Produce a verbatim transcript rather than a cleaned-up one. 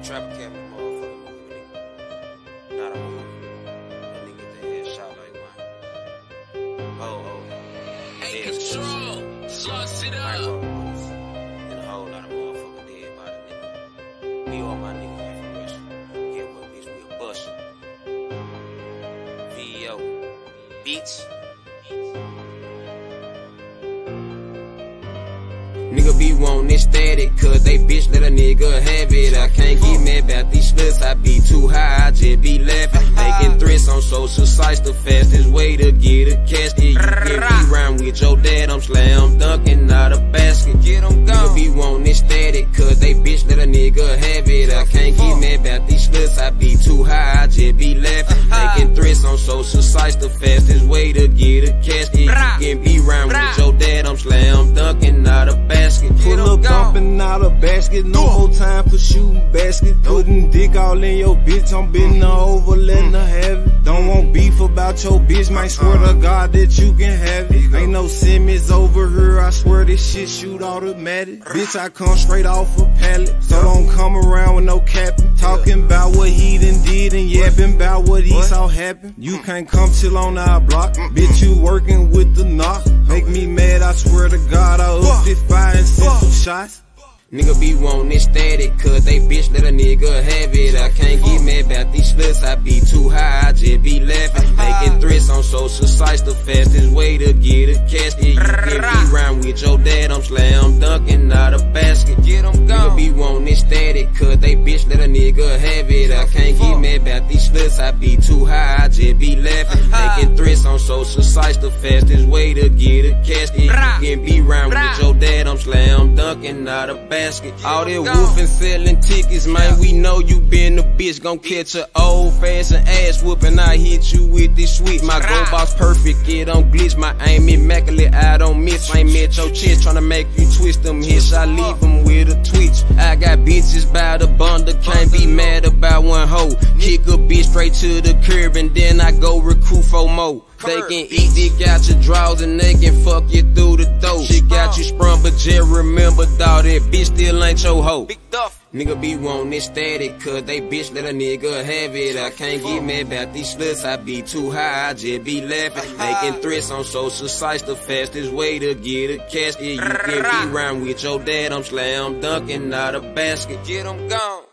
Trapper Cap, motherfucking movie, nigga. Not a movie. That nigga get their head shot like mine. Oh, oh. Ain't control. Sauce it up. And a whole lot of motherfucking dead body, nigga. We all my niggas information. Get what, bitch, we a bust. V O. Beats. Nigga be wantin' it static, cause they bitch let a nigga have it. I can't get mad about these sluts, I be too high, I just be laughing. Making threats on social sites, the fastest way to get a casket. You can be round with your dad, I'm slam dunking out a basket. Get them gone. Nigga be wantin' it static, cause they bitch let a nigga have it. I can't get mad about these sluts, I be too high, I just be laughing. Making threats on social sites, the fastest way to get a casket. You can be round with your dad, I'm slam dunking out a basket. Pull up bumping out a basket, no more time for shooting basket. Putting dick all in your bitch, I'm bending her over, letting her have it. Don't want beef about your bitch, might swear to God that you can have it. Ain't no Simmons over here, I swear this shit shoot automatic. Bitch, I come straight off a pallet, so don't come around with no capping. Talking about what he done did and yapping about what he saw happen. You can't come chill on our block, bitch, you working with the knock. Make me mad, I swear to God, I up this fire and send some shots. Nigga be wantin' it static, cause they bitch let a nigga have it. I can't get mad about these sluts, I be too high, I just be laughing. Making threats on social sites, the fastest way to get a casket. You can be round with your dad, I'm slam dunking out a basket. Get them gone. Nigga be wantin' it static, cause they bitch let a nigga have it. I can't get mad about these sluts, I be too high, I just be laughing. Making threats on social sites, the fastest way to get a casket. You can be round with your dad, I'm slam dunking out a basket. All that wolfing selling tickets, man, we know you been a bitch. Gon' catch a old fashioned ass whooping, I hit you with this sweet. My go box perfect, it don't glitch. My aim immaculate, I don't miss. I ain't met your chest, tryna make you twist them hips. I leave them with a twitch. I got bitches by the bundle, can't be mad about one hoe. Kick a bitch straight to the curb and then I go recruit for more. They can eat dick out your drawers and they can fuck you through the door. She got you sprung, but just remember, dawg, that bitch still ain't your hoe. Nigga be wantin' it static, cause they bitch let a nigga have it. I can't get mad about these sluts, I be too high, I just be laughing. Making threats on social sites, the fastest way to get a casket. You can be round with your dad, I'm slam dunking out a basket. Get them gone.